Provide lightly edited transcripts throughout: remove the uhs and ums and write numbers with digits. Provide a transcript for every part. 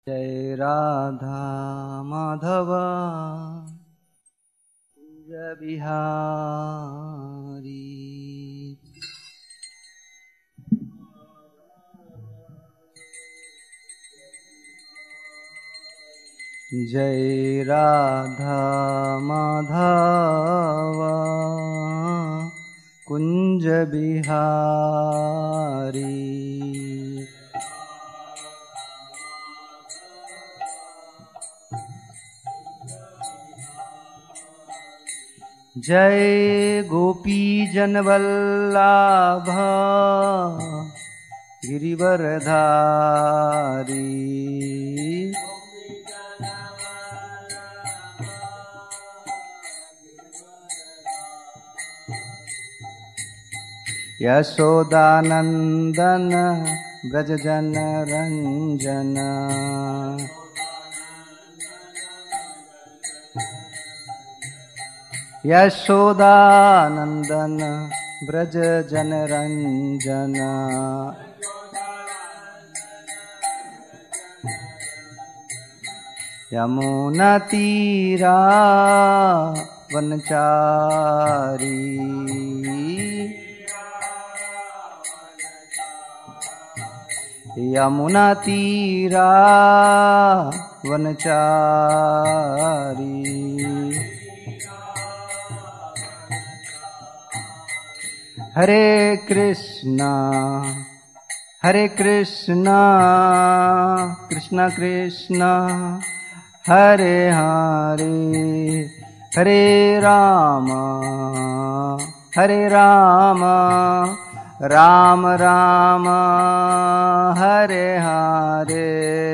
जय राधा माधव जय बिहारी। जय राधा माधव कुंज बिहारी। जय गोपी जनवल्लभ गिरिवरधारी। यशोदानंदन ब्रज जन रंजन। यशोदानंदन ब्रज जन रंजन। यमुना तीरा वनचारी। यमुना तीरा वनचारी। हरे कृष्णा कृष्णा कृष्णा हरे हरे, हरे राम राम राम हरे हरे।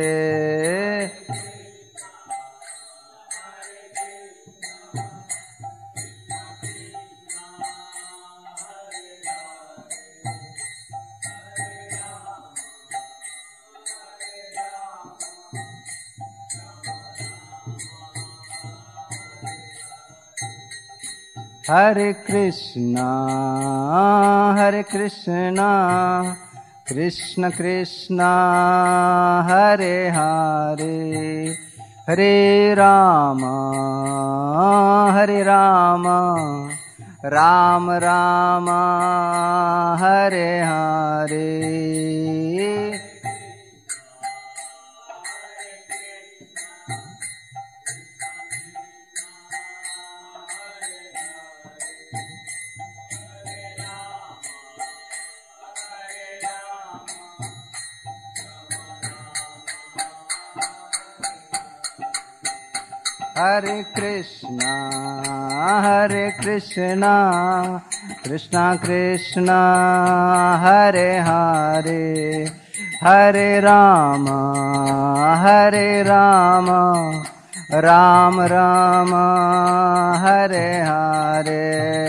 हरे कृष्णा कृष्ण कृष्णा हरे हरे, हरे राम राम राम हरे हरे। हरे कृष्णा कृष्णा कृष्णा हरे हरे, हरे राम राम राम हरे हरे।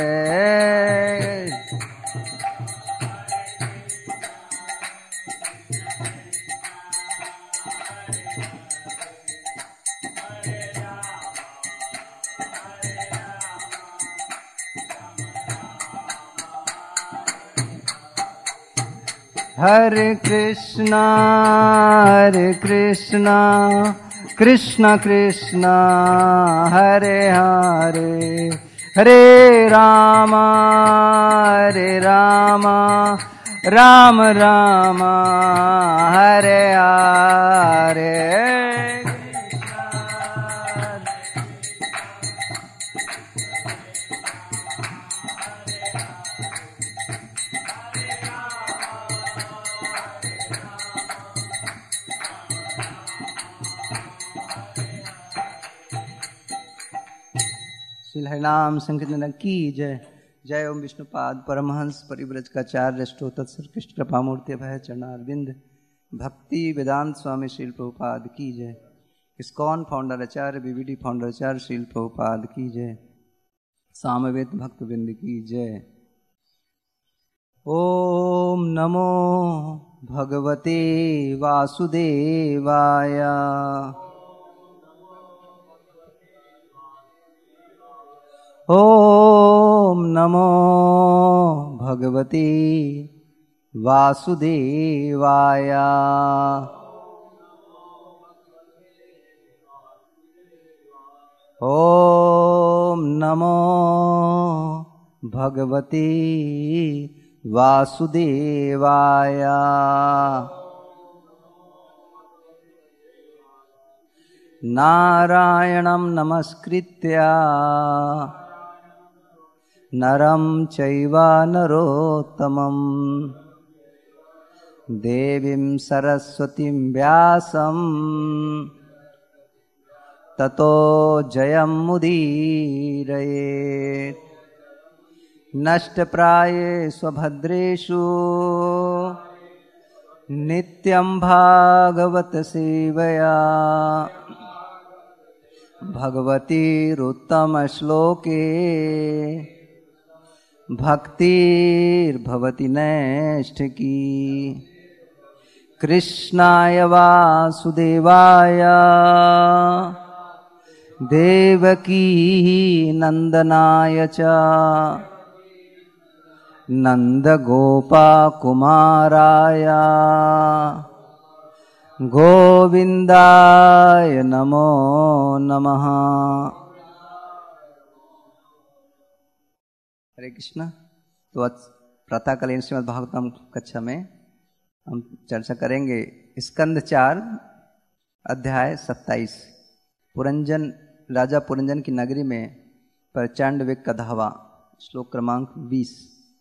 हरे कृष्णा कृष्णा कृष्णा हरे हरे, हरे राम राम राम हरे हरे। श्री हरिनाम संकीर्तन की जय। जय ओम विष्णुपाद परमहंस परिव्रजकाचार्य स्तोत्र कृष्ण कृपामूर्ति भय चरणारविंद। भक्ति वेदांत स्वामी श्रील प्रभुपाद की जय। इस्कॉन फाउंडर आचार्य बीवीडी फाउंडर आचार्य श्रील प्रभुपाद की जय। सामवेद भक्तवृंद की जय। ओम नमो भगवते वासुदेवाय। ओम नमो भगवते वासुदेवाय। ॐ नमो भगवते वासुदेवाय। नारायणं नमस्कृत्य नरं चैव नरोत्तमं देवीं सरस्वतीं व्यासं ततो जयमुदीरयेत्। नष्टप्रायेषु भद्रेषु नित्यं भागवत सेवया भगवतीरुत्तमश्लोके भक्तिर्भवति नैष्ठिकी। कृष्णाय वासुदेवाय देवकी नंदनाय च नंदगोपकुमाराय गोविंदाय नमो नमः। हरे कृष्ण। तो आज प्रातःकालीन श्रीमद् भागवतम कक्षा में हम चर्चा करेंगे स्कंद 4 अध्याय 27 पुरंजन राजा पुरंजन की नगरी में प्रचंड वेग का धावा। श्लोक क्रमांक 20।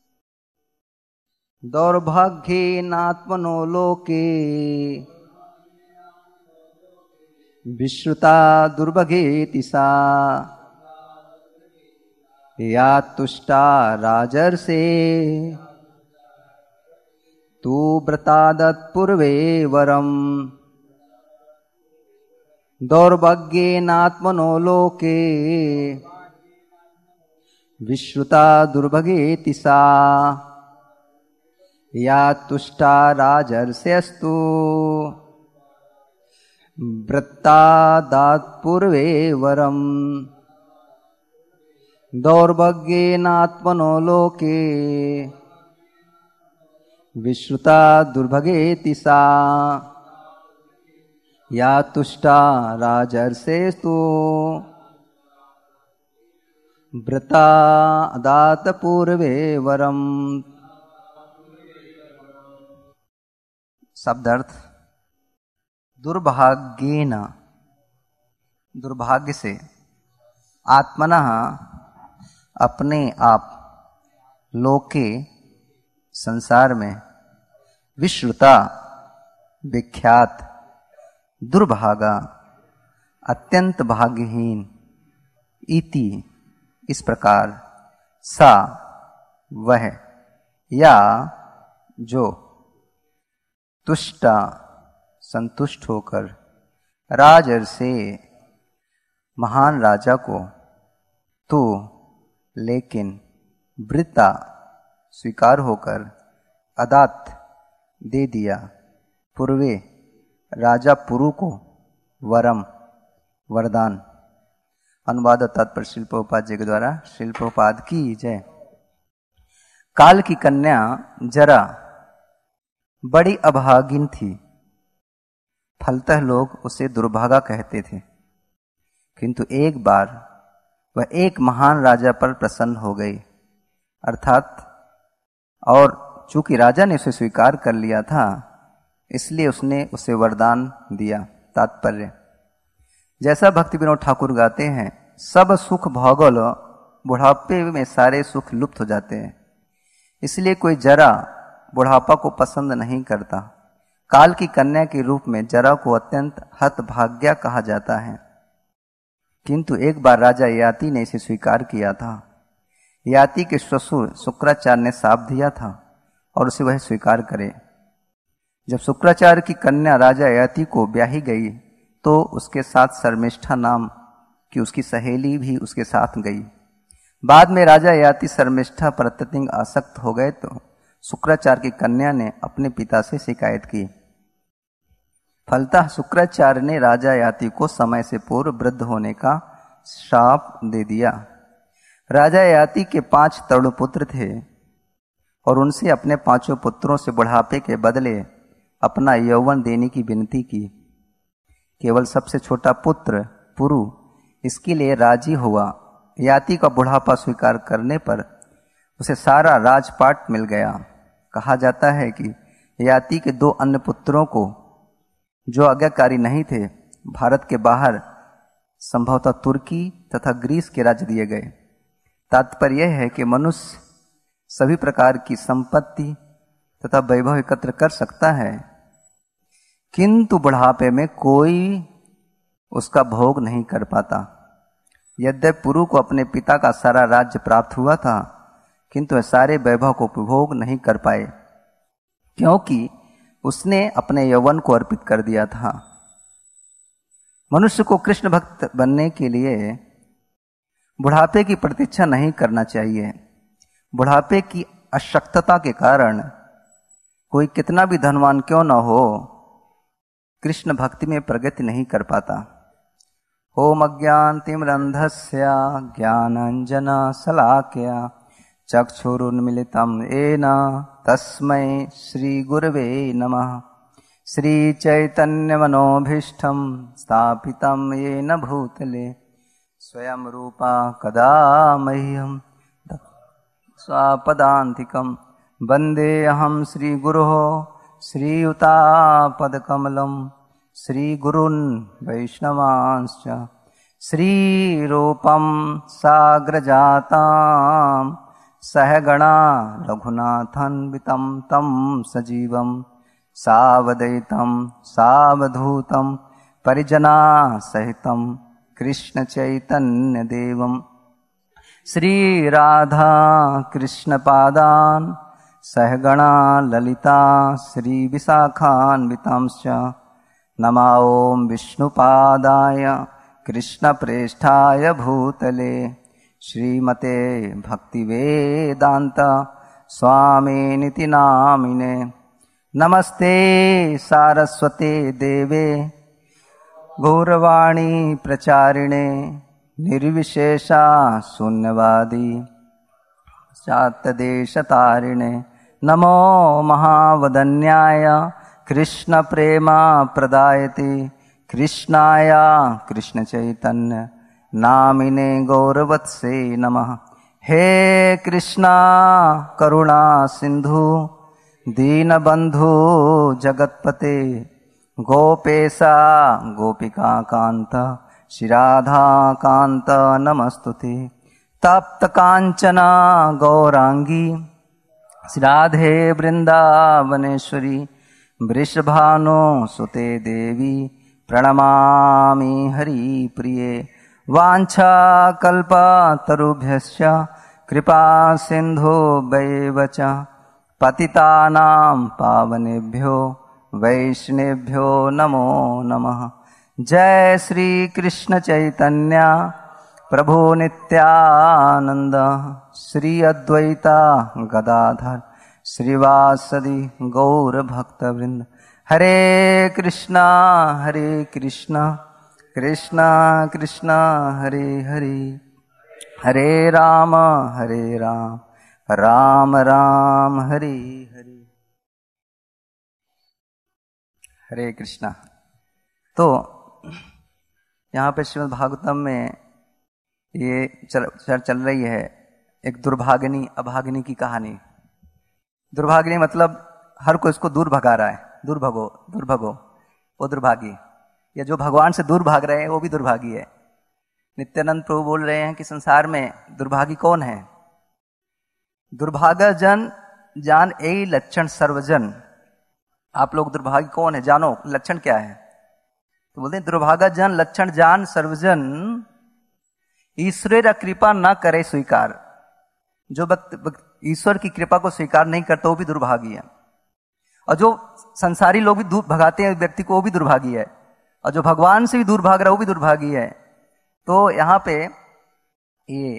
दौर्भाग्येनात्मनो लोके विश्रुता दुर्भगेति सा या तुष्टा राजर्षे तू व्रतादत्पूर्वे वरम। दौर्भाग्येनात्मनो लोके विश्रुता दुर्भगेति सा या तुष्टा राजर्षयस्तु व्रतादात्पूर्वे वरम। दौर्भाग्येनात्मनो लोके विश्रुता दुर्भगेति सा या तुष्टा राजर्षयस्तु व्रतादात्पूर्वे वरम। शब्दार्थ दुर्भाग्येन दुर्भाग्य से, आत्मनः अपने आप, लोके संसार में, विश्रुता विख्यात, दुर्भागा अत्यंत भाग्यहीन, इति इस प्रकार, सा वह, या जो, तुष्टा संतुष्ट होकर, राजर्षे महान राजा को, तो लेकिन, वृता स्वीकार होकर, अदात दे दिया, पूर्वे राजा पुरु को, वरम वरदान। अनुवाद तात्पर्य श्रील प्रभुपाद जी के द्वारा। श्रील प्रभुपाद की जय। काल की कन्या जरा बड़ी अभागिन थी, फलतः लोग उसे दुर्भागा कहते थे। किंतु एक बार वह एक महान राजा पर प्रसन्न हो गई, अर्थात और चूंकि राजा ने उसे स्वीकार कर लिया था, इसलिए उसने उसे वरदान दिया। तात्पर्य, जैसा भक्ति विनोद ठाकुर गाते हैं, सब सुख भोगल बुढ़ापे में सारे सुख लुप्त हो जाते हैं। इसलिए कोई जरा बुढ़ापा को पसंद नहीं करता। काल की कन्या के रूप में जरा को अत्यंत हतभाग्या कहा जाता है। किंतु एक बार राजा याति ने इसे स्वीकार किया था। याति के ससुर शुक्राचार्य ने शाप दिया था और उसे वह स्वीकार करे। जब शुक्राचार्य की कन्या राजा याति को ब्याही गई तो उसके साथ शर्मिष्ठा नाम की उसकी सहेली भी उसके साथ गई। बाद में राजा याति शर्मिष्ठा पर अत्यधिक आसक्त हो गए तो शुक्राचार्य की कन्या ने अपने पिता से शिकायत की। फलतः शुक्राचार्य ने राजा याति को समय से पूर्व वृद्ध होने का शाप दे दिया। राजा याति के 5 तरुण पुत्र थे और उनसे अपने 5 पुत्रों से बुढ़ापे के बदले अपना यौवन देने की विनती की। केवल सबसे छोटा पुत्र पुरु इसके लिए राजी हुआ। ययाति का बुढ़ापा स्वीकार करने पर उसे सारा राजपाट मिल गया। कहा जाता है कि ययाति के 2 अन्य पुत्रों को, जो आज्ञाकारी नहीं थे, भारत के बाहर संभवतः तुर्की तथा ग्रीस के राज्य दिए गए। तात्पर्य यह है कि मनुष्य सभी प्रकार की संपत्ति तथा वैभव एकत्र कर सकता है, किंतु बुढ़ापे में कोई उसका भोग नहीं कर पाता। यद्यपि पुरु को अपने पिता का सारा राज्य प्राप्त हुआ था, किंतु वह सारे वैभव को उपभोग नहीं कर पाए, क्योंकि उसने अपने यौवन को अर्पित कर दिया था। मनुष्य को कृष्ण भक्त बनने के लिए बुढ़ापे की प्रतीक्षा नहीं करना चाहिए। बुढ़ापे की अशक्तता के कारण कोई कितना भी धनवान क्यों न हो, कृष्ण भक्ति में प्रगति नहीं कर पाता। ओम अज्ञानतिमिरन्धस्य ज्ञानांजना शलाकया चक्षुरुन्मीलितं येन तस्मै श्री गुरवे नमः। श्री चैतन्यमनोभीष्टं स्थापितं येन भूतले स्वयं रूपा कदा मह्यं स्वापदान्तिकं वन्देऽहं श्रीगुरोः श्रीयुतापदकमलं श्रीगुरून् वैष्णवांश्च श्रीरूपं साग्रजातां सहगणा रघुनाथान्वितं तं सजीवं सावधैतं सावधूतं परिजना सहितं कृष्णचैतन्यदेवं श्रीराधा कृष्णपादान् सहगणा ललिता श्रीविशाखान्वितांश्च नमः ॐ विष्णुपादाय कृष्णप्रेष्ठाय भूतले श्रीमते भक्तिवेदान्त स्वामिनिति नामिने। नमस्ते सारस्वते देवे गौरवाणी प्रचारिणे निर्विशेषा शून्यवादी शातदेशतारिणे। नमो महावदन्याय कृष्ण प्रेमा प्रदायते कृष्णाय कृष्ण चैतन्य नामिने गौरवत्से नमः। हे कृष्णा करुणा सिंधु दीनबंधु जगत्पते गोपेशा गोपिका कांत श्रीराधा कांत नमस्तुते। तप्त कांचना गौरांगी श्रीराधे वृंदावनेश्वरी वृषभानो सुते देवी प्रणमामि हरिप्रिये। वाञ्छा कल्पतरुभ्यश्च कृपा सिन्धुभ्यैव च पतितानां पावनेभ्यो वैष्णवेभ्यो नमो नमः। जय श्री कृष्ण चैतन्य प्रभु नित्यानंद श्री अद्वैता गदाधर श्रीवासदि गौर भक्तवृंद। हरे कृष्णा कृष्णा कृष्णा हरे हरे हरे राम राम राम हरे हरे। हरे कृष्णा। तो यहाँ पे श्रीमद् भागवतम में ये चल रही है एक दुर्भागिनी अभागिनी की कहानी। दुर्भागिनी मतलब हर कोई इसको दूर भगा रहा है, दूर भगो वो दुर्भागी। या जो भगवान से दूर भाग रहे हैं वो भी दुर्भागी है। नित्यानंद प्रभु बोल रहे हैं कि संसार में दुर्भागी कौन है? दुर्भागा जन जान ए लक्षण सर्वजन। आप लोग दुर्भागी कौन है जानो, लक्षण क्या है? तो बोलते हैं दुर्भागा जन लक्षण जान सर्वजन ईश्वर कृपा न करे स्वीकार। जो भक्त ईश्वर की कृपा को स्वीकार नहीं करता वो भी दुर्भागी है। और जो संसारी लोग भी दूर भगाते हैं व्यक्ति को वो भी दुर्भागी है। और जो भगवान से भी दूर भाग रहा है वो भी दुर्भागी है। तो यहाँ पे ये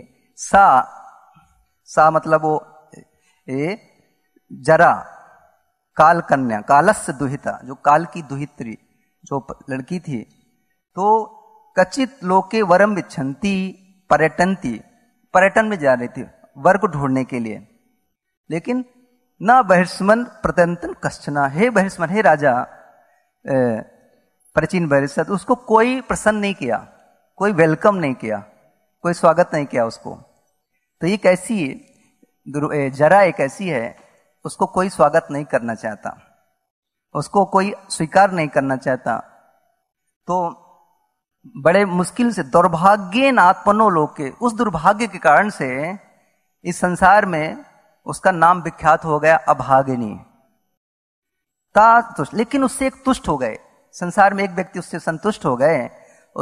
सा मतलब वो ये जरा काल कन्या कालस्य दुहिता, जो काल की दुहित्री जो लड़की थी, तो कचित लोके वरम विच्छन्ति पर्यटन में जा रही थी वर को ढूंढने के लिए। लेकिन न बहिर्ष्मन प्रत्यंतन कश्चना, हे बहिर्ष्मन, हे राजा प्राचीन बहिर्षद, उसको कोई प्रसन्न नहीं किया, कोई वेलकम नहीं किया, कोई स्वागत नहीं किया उसको। तो ये कैसी जरा एक ऐसी है, उसको कोई स्वागत नहीं करना चाहता, उसको कोई स्वीकार नहीं करना चाहता। तो बड़े मुश्किल से दुर्भाग्येन आत्मनो लोके, उस दुर्भाग्य के कारण से इस संसार में उसका नाम विख्यात हो गया अभागिनी। तुष्ट, लेकिन उससे एक तुष्ट हो गए, संसार में एक व्यक्ति उससे संतुष्ट हो गए,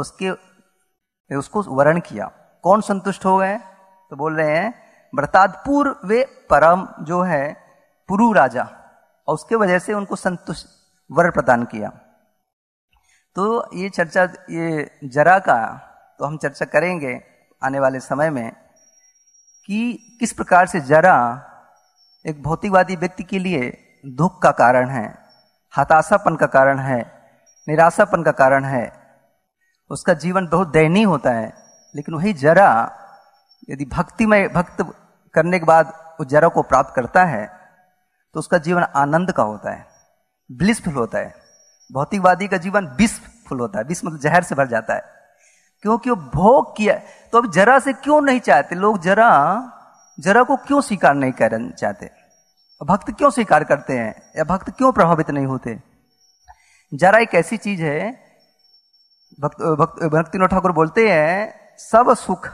उसको वर्ण किया। कौन संतुष्ट हो गए? तो बोल रहे हैं व्रतादपूर वे परम जो है पुरु राजा, और उसके वजह से उनको संतुष्ट वर प्रदान किया। तो ये चर्चा, ये जरा का तो हम चर्चा करेंगे आने वाले समय में कि किस प्रकार से जरा एक भौतिकवादी व्यक्ति के लिए दुख का कारण है, हताशापन का कारण है, निराशापन का कारण है, उसका जीवन बहुत दयनीय होता है। लेकिन वही जरा यदि भक्त करने के बाद उस जरा को प्राप्त करता है तो उसका जीवन आनंद का होता है, ब्लिसफुल होता है। भौतिकवादी का जीवन विषफुल होता है, विष मतलब जहर से भर जाता है, क्योंकि वो भोग किया। तो अब जरा से क्यों नहीं चाहते लोग, जरा को क्यों स्वीकार नहीं करना चाहते? भक्त क्यों स्वीकार करते हैं, या भक्त क्यों प्रभावित नहीं होते? जरा एक ऐसी चीज है, भक्तिनाथ ठाकुर बोलते हैं सब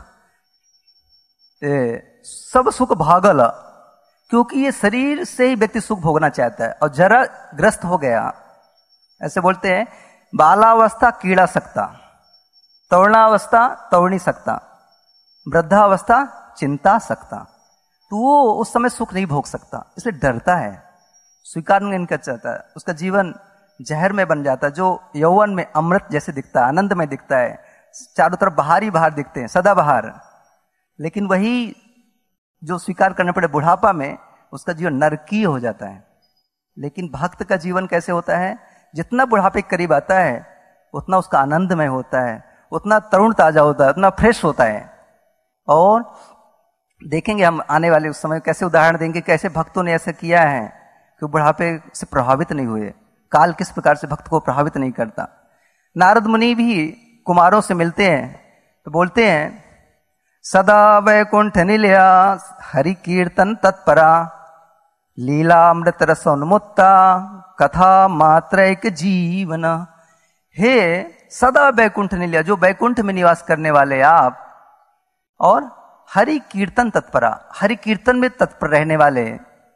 सुख भागल, क्योंकि ये शरीर से ही व्यक्ति सुख भोगना चाहता है, और जरा ग्रस्त हो गया। ऐसे बोलते हैं बालावस्था कीड़ा सकता, तरुणावस्था तरुणी सकता, वृद्धावस्था चिंता सकता। तो वो उस समय सुख नहीं भोग सकता, इसलिए डरता है, स्वीकार नहीं कर चाहता है। उसका जीवन जहर में बन जाता है। जो यौवन में अमृत जैसे दिखता है, आनंद में दिखता है, चारों तरफ बाहर ही बाहर दिखते हैं, सदा बाहर, लेकिन वही जो स्वीकार करने पड़े बुढ़ापा में, उसका जीवन नरकीय हो जाता है। लेकिन भक्त का जीवन कैसे होता है? जितना बुढ़ापे के करीब आता है उतना उसका आनंदमय होता है, उतना तरुण ताजा होता है, उतना फ्रेश होता है। और देखेंगे हम आने वाले उस समय कैसे उदाहरण देंगे, कैसे भक्तों ने ऐसा किया है कि बुढ़ापे से प्रभावित नहीं हुए। काल किस प्रकार से भक्त को प्रभावित नहीं करता। नारद मुनि भी कुमारों से मिलते हैं तो बोलते हैं सदा वैकुंठ निलया हरि कीर्तन तत्परा लीला अमृत रस उन्मुत्ता कथा मात्रैक जीवन। हे सदा वैकुंठ निलया, जो वैकुंठ में निवास करने वाले आप, और हरि कीर्तन तत्परा, हरि कीर्तन में तत्पर रहने वाले,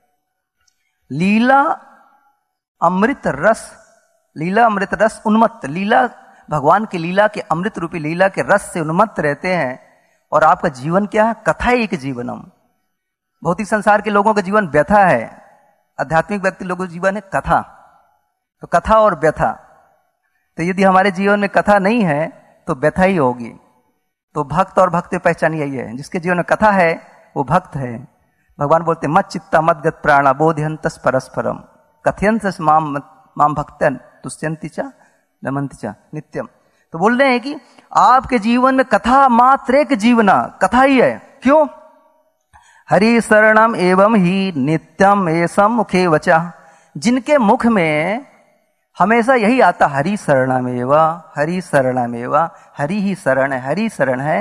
लीला अमृत रस उन्मत्त, लीला भगवान की लीला के अमृत रूपी लीला के रस से उन्मत्त रहते हैं। और आपका जीवन क्या है? कथा एक जीवनम। भौतिक संसार के लोगों का जीवन व्यथा है, आध्यात्मिक व्यक्ति लोगों का जीवन है कथा। तो कथा और व्यथा, तो यदि हमारे जीवन में कथा नहीं है तो व्यथा ही होगी। तो भक्त और भक्त पहचान यही है, जिसके जीवन में कथा है वो भक्त है। भगवान बोलते मत चित्ता मत गत प्राणा बोध्यंतस परस्परम कथयंतस माम भक्तन तुष्यंति च नमन्ति च नित्यम। तो बोल रहे हैं कि आपके जीवन में कथा मात्र एक जीवना, कथा ही है। क्यों? हरि शरणम एवं ही नित्यम एसम मुखे वचा, जिनके मुख में हमेशा यही आता हरि शरणमेवा, हरि शरणमेवा, हरि ही शरण है, हरि शरण है।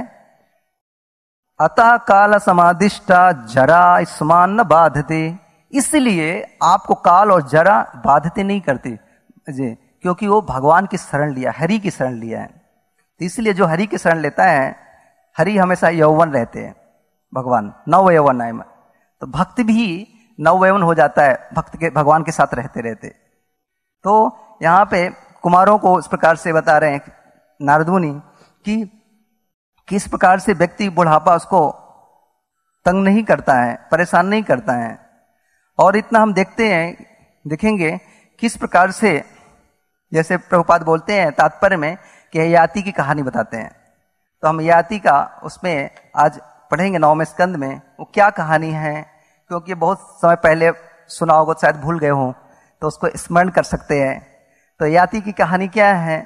अतः काल समादिष्टा जरा स्मान न बाधते, इसलिए आपको काल और जरा बाधते नहीं करते जी, क्योंकि वो भगवान की शरण लिया, हरि की शरण लिया है। तो इसलिए जो हरि की शरण लेता है, हरि हमेशा यौवन रहते हैं, भगवान नव यौवन है। तो भक्त भी नव यौवन हो जाता है भक्त के, भगवान के साथ रहते रहते। तो यहाँ पे कुमारों को इस प्रकार से बता रहे हैं नारद मुनि कि किस प्रकार से व्यक्ति बुढ़ापा उसको तंग नहीं करता है, परेशान नहीं करता है। और इतना हम देखते हैं, देखेंगे किस प्रकार से, जैसे प्रभुपाद बोलते हैं तात्पर्य में कि ययाति की कहानी बताते हैं। तो हम ययाति का उसमें आज पढ़ेंगे 9वें स्कंद में, वो क्या कहानी है, क्योंकि बहुत समय पहले सुना होगा, शायद भूल गए हो, तो उसको स्मरण कर सकते हैं। तो ययाति की कहानी क्या है?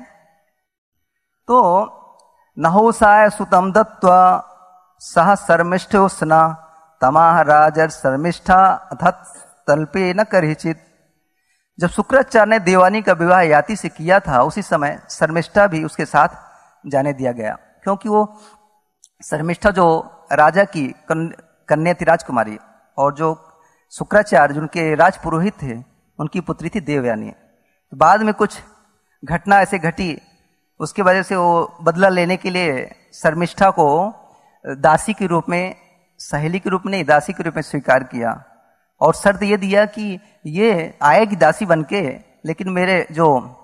तो नहुसाय सुतम दत्त्वा सह शर्मिष्ठोस्ना तमाह राजर शर्मिष्ठा अथत तल्पे न करहिचित। जब शुक्राचार्य ने देवानी का विवाह ययाति से किया था, उसी समय शर्मिष्ठा भी उसके साथ जाने दिया गया। क्योंकि वो शर्मिष्ठा जो राजा की कन्या थी राजकुमारी, और जो शुक्राचार्य जिनके राजपुरोहित थे उनकी पुत्री थी देवयानी। तो बाद में कुछ घटना ऐसे घटी, उसकी वजह से वो बदला लेने के लिए शर्मिष्ठा को दासी के रूप में, सहेली के रूप में नहीं, दासी के रूप में स्वीकार किया, और शर्त ये दिया कि ये आएगी दासी बनके, लेकिन मेरे जो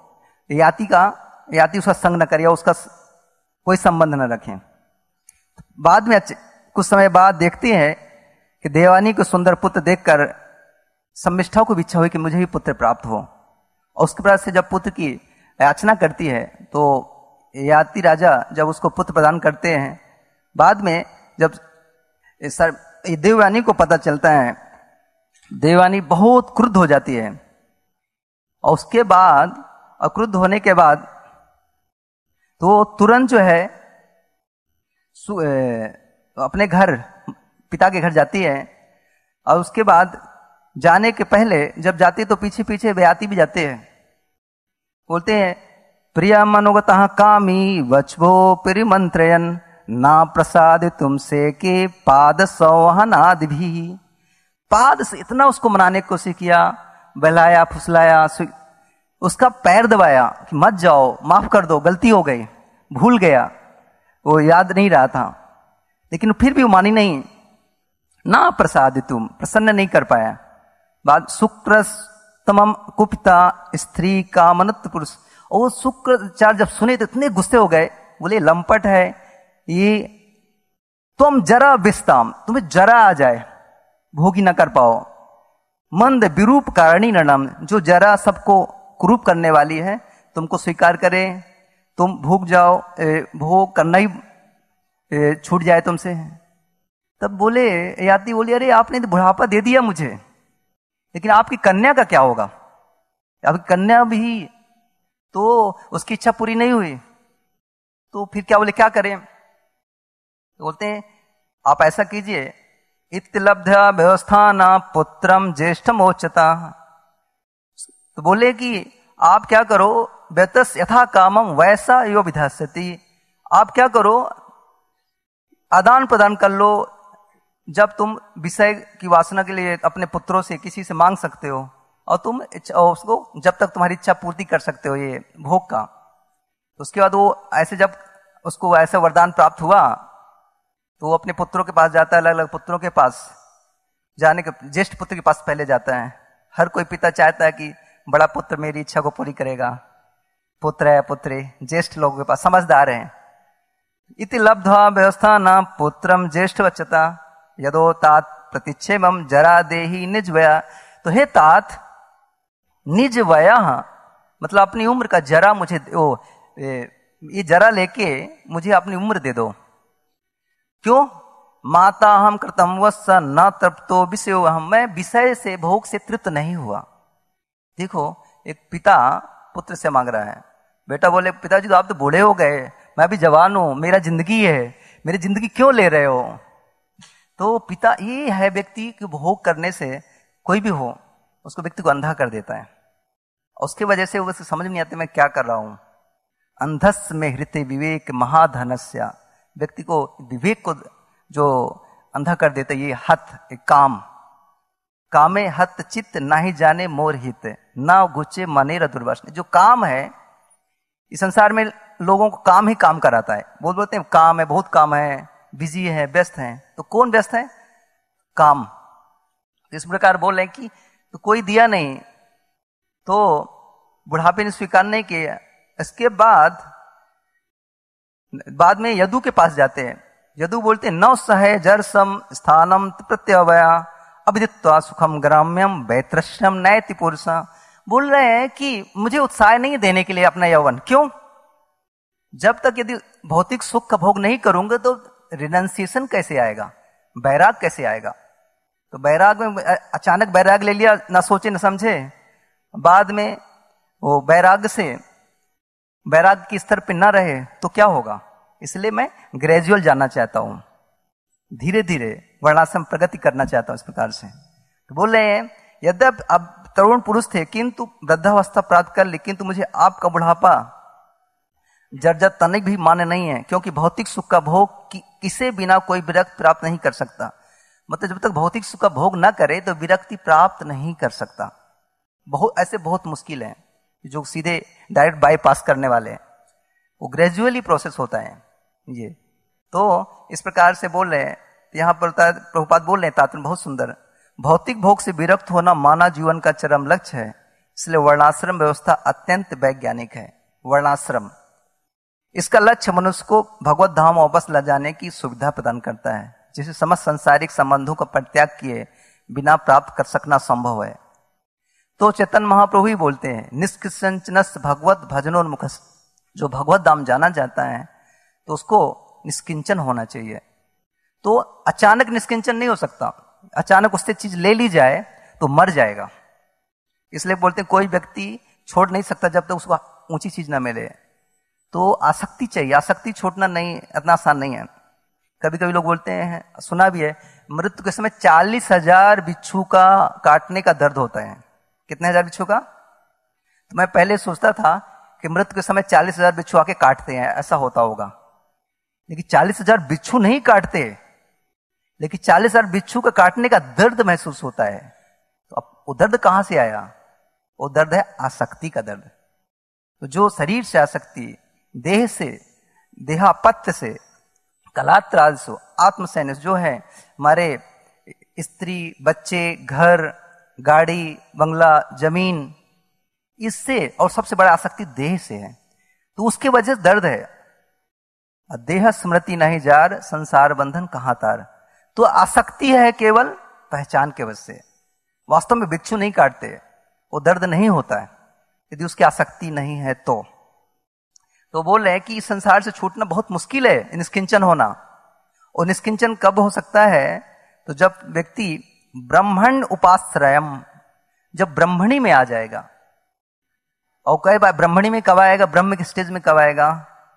याति उसका संग न करे, उसका कोई संबंध न रखें। बाद में कुछ समय बाद देखते हैं कि देवानी को सुंदर पुत्र देखकर शर्मिष्ठा को भी इच्छा हुई कि मुझे भी पुत्र प्राप्त हो, और उसके बाद से जब पुत्र की याचना करती है तो याति राजा जब उसको पुत्र प्रदान करते हैं, बाद में जब देवयानी को पता चलता है, देवयानी बहुत क्रुद्ध हो जाती है, और उसके बाद क्रुद्ध होने के बाद तो तुरंत जो है अपने घर, पिता के घर जाती है, और उसके बाद जाने के पहले जब जाती है तो पीछे पीछे व्याति भी जाते हैं। बोलते हैं प्रिया मनोगतः कामी वचभो परिमंत्रयन ना प्रसाद तुमसे के पाद सौहनाद भी। पाद से इतना उसको मनाने की कोशिश किया, बहलाया फुसलाया, उसका पैर दबाया कि मत जाओ, माफ कर दो, गलती हो गई, भूल गया, वो याद नहीं रहा था, लेकिन फिर भी वो मानी नहीं। ना प्रसाद तुम, प्रसन्न नहीं कर पाया। बाद शुक्रस्तमम कुपिता स्त्री का मनत पुरुष, और शुक्राचार्य जब सुने तो इतने गुस्से हो गए, बोले लंपट है ये, तुम जरा विस्ताम, तुम्हें जरा आ जाए, भोगी ना कर पाओ। मंद विरूप कारणी नरम, जो जरा सबको कुरूप करने वाली है, तुमको स्वीकार करे, तुम भूख जाओ, भोग करना ही छूट जाए तुमसे। तब बोले याति बोली अरे आपने तो बुढ़ापा दे दिया मुझे, लेकिन आपकी कन्या का क्या होगा? आपकी कन्या भी तो उसकी इच्छा पूरी नहीं हुई, तो फिर क्या बोले क्या करें? तो बोलते हैं आप ऐसा कीजिए, इत्यलब्ध व्यवस्था न पुत्रम ज्येष्ठम ओचता। तो बोले कि आप क्या करो, व्यतस यथा कामम वैसा यो विधास्यति, आप क्या करो आदान प्रदान कर लो, जब तुम विषय की वासना के लिए अपने पुत्रों से किसी से मांग सकते हो, और तुम उसको जब तक तुम्हारी इच्छा पूर्ति कर सकते हो ये भोग का। तो उसके बाद वो ऐसे जब उसको ऐसा वरदान प्राप्त हुआ तो वो अपने पुत्रों के पास जाता है, अलग अलग पुत्रों के पास जाने के, ज्येष्ठ पुत्र के पास पहले जाता है। हर कोई पिता चाहता है कि बड़ा पुत्र मेरी इच्छा को पूरी करेगा, पुत्र है पुत्री, ज्येष्ठ लोगों के पास समझदार हैं। इति लब्ध्वा व्यवस्था न पुत्रम ज्येष्ठ वचता यदो तात प्रतिच्छेमम जरा देही निज वया। तो हे तात, निज वया मतलब अपनी उम्र का जरा मुझे ये जरा लेके मुझे अपनी उम्र दे दो। क्यों? माता हम कृतम वत्स न तृप्तो विषयो हम, मैं विषय से भोग से तृप्त नहीं हुआ। देखो एक पिता पुत्र से मांग रहा है, बेटा बोले पिताजी तो आप तो बूढ़े हो गए, मैं अभी जवान हूं, मेरा जिंदगी है, मेरी जिंदगी क्यों ले रहे हो? तो पिता ये है व्यक्ति कि भोग करने से कोई भी हो उसको व्यक्ति को अंधा कर देता है, उसके वजह से वो समझ नहीं आती मैं क्या कर रहा हूं। अंधस में हृदय विवेक महाधनस्य, व्यक्ति को विवेक को जो अंधा कर देता है ये हत काम, कामे हत चित्त ना ही जाने मोर हित ना गुचे मनेर दुर्वासना। जो काम है इस संसार में लोगों को काम ही काम कराता है, बोलते हैं काम है, बहुत काम है, बिजी है, व्यस्त है। तो कौन व्यस्त है? काम। इस प्रकार बोल रहे हैं कि तो कोई दिया नहीं, तो बुढ़ापे ने स्वीकार नहीं किया। इसके बाद में यदु के पास जाते हैं, यदु बोलते हैं नौ सहे जरसम स्थानम प्रत्यवया अभिदित्वा सुखम ग्राम्यम वैत्रश्यम नैति पुरुषा। बोल रहे हैं कि मुझे उत्साह नहीं देने के लिए अपना यौवन। क्यों? जब तक यदि भौतिक सुख का भोग नहीं करूंगा तो रिनंसिएशन कैसे आएगा, बैराग कैसे आएगा? तो बैराग में अचानक बैराग ले लिया, ना सोचे न समझे, बाद में वो बैराग की स्तर पे ना रहे तो क्या होगा? इसलिए मैं ग्रेजुअल जानना चाहता हूं, धीरे धीरे वर्णाश्रम प्रगति करना चाहता हूं। इस प्रकार से तो बोल रहे हैं यद्यप अब तरुण पुरुष थे किंतु वृद्धावस्था प्राप्त कर ली, किंतु मुझे आपका बुढ़ापा जर्जर तनिक भी मान्य नहीं है, क्योंकि भौतिक सुख का भोग किसे बिना कोई विरक्ति प्राप्त नहीं कर सकता। मतलब जब तक भौतिक सुख का भोग ना करे तो विरक्ति प्राप्त नहीं कर सकता। ऐसे बहुत मुश्किल है जो सीधे डायरेक्ट बाईपास करने वाले हैं, वो ग्रेजुअली प्रोसेस होता है ये। तो इस प्रकार से बोल रहे हैं, यहाँ पर प्रभुपाद बोल रहे हैं तात्पर्य बहुत सुंदर, भौतिक भोग से विरक्त होना मानव जीवन का चरम लक्ष्य है, इसलिए वर्णाश्रम व्यवस्था अत्यंत वैज्ञानिक है। वर्णाश्रम, इसका लक्ष्य मनुष्य को भगवत धाम वापस ला जाने की सुविधा प्रदान करता है, जिसे समस्त संसारिक संबंधों का परित्याग किए बिना प्राप्त कर सकना संभव है। तो चैतन्य महाप्रभु ही बोलते हैं, निष्किंचनस भगवत भजनोन्मुख, जो भगवत धाम जाना चाहता है तो उसको निष्किंचन होना चाहिए। तो अचानक निष्किंचन नहीं हो सकता, अचानक उससे चीज ले ली जाए तो मर जाएगा। इसलिए बोलते हैं कोई व्यक्ति छोड़ नहीं सकता जब तक उसको ऊंची चीज ना मिले। तो आसक्ति चाहिए, आसक्ति छोड़ना नहीं इतना आसान नहीं है। कभी कभी लोग बोलते हैं, सुना भी है, मृत्यु के समय 40,000 बिच्छू का काटने का दर्द होता है। कितने हजार बिच्छू का? तो मैं पहले सोचता था कि मृत्यु के समय 40,000 बिच्छू आके काटते हैं, ऐसा होता होगा, लेकिन 40,000 बिच्छू नहीं काटते, लेकिन 40,000 बिच्छू का काटने का दर्द महसूस होता है। तो अब वो दर्द कहां से आया? वो दर्द है आसक्ति का दर्द। तो जो शरीर से आसक्ति, देह से, देहापत्य से, कलात्राज से, आत्मसैन्य जो है, हमारे स्त्री, बच्चे, घर, गाड़ी, बंगला, जमीन, इससे, और सबसे बड़ा आसक्ति देह से है, तो उसके वजह से दर्द है। देह स्मृति नहीं जार, संसार बंधन कहां तार। तो आसक्ति है केवल पहचान के वजह से। वास्तव में बिच्छू नहीं काटते, वो दर्द नहीं होता है यदि उसकी आसक्ति नहीं है तो बोल रहे हैं कि इस संसार से छूटना बहुत मुश्किल है, निष्किंचन होना। और निष्किंचन कब हो सकता है? तो जब व्यक्ति ब्रह्मण उपाश्रयम, जब ब्रह्मणी में आ जाएगा। और कई बार ब्रह्मणी में कब आएगा, ब्रह्म के स्टेज में कब आएगा?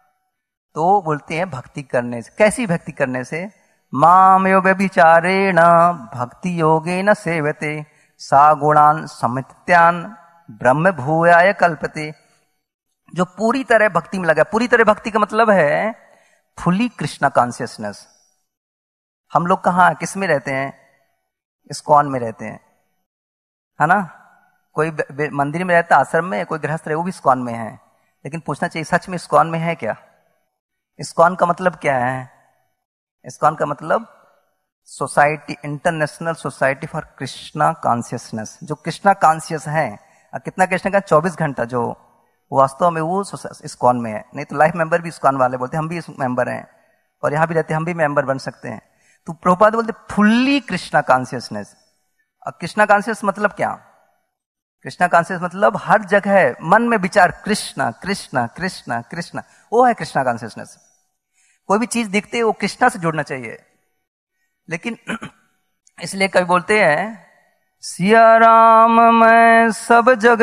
तो बोलते हैं भक्ति करने से। कैसी भक्ति करने से? माम यो व्यभिचारेण भक्ति योगेन सेवते सा गुणान समित्यान ब्रह्म भूयाय कल्पते। जो पूरी तरह भक्ति में लगा, पूरी तरह भक्ति का मतलब है फुली कृष्णा कॉन्शियसनेस। हम लोग कहाँ किस में रहते हैं? इस्कॉन में रहते हैं, है ना। कोई मंदिर में रहता है, आश्रम में, कोई गृहस्थ रहे वो भी इस्कॉन में है। लेकिन पूछना चाहिए सच में इस्कॉन में है क्या? इस्कॉन का मतलब क्या है? इस्कॉन का मतलब society, international society for Krishna consciousness. जो कृष्णा कॉन्शियस है, कितना कृष्ण का 24 घंटा, जो वास्तव में वो इस्कॉन में है। नहीं तो लाइफ मेंबर भी इस्कॉन वाले बोलते हैं, हम भी मेंबर हैं और यहाँ भी रहते हैं, हम भी मेंबर बन सकते हैं। तो प्रभुपाद बोलते फुल्ली कृष्णा कॉन्शियसनेस। अब कृष्णा कॉन्शियस मतलब क्या? कृष्णा कॉन्शियस मतलब हर जगह मन में विचार कृष्णा कृष्णा कृष्णा कृष्णा, वो है कृष्णा कॉन्शियसनेस। कोई भी चीज दिखते है वो कृष्णा से जुड़ना चाहिए। लेकिन इसलिए कभी बोलते हैं, सिया राम मैं सब जग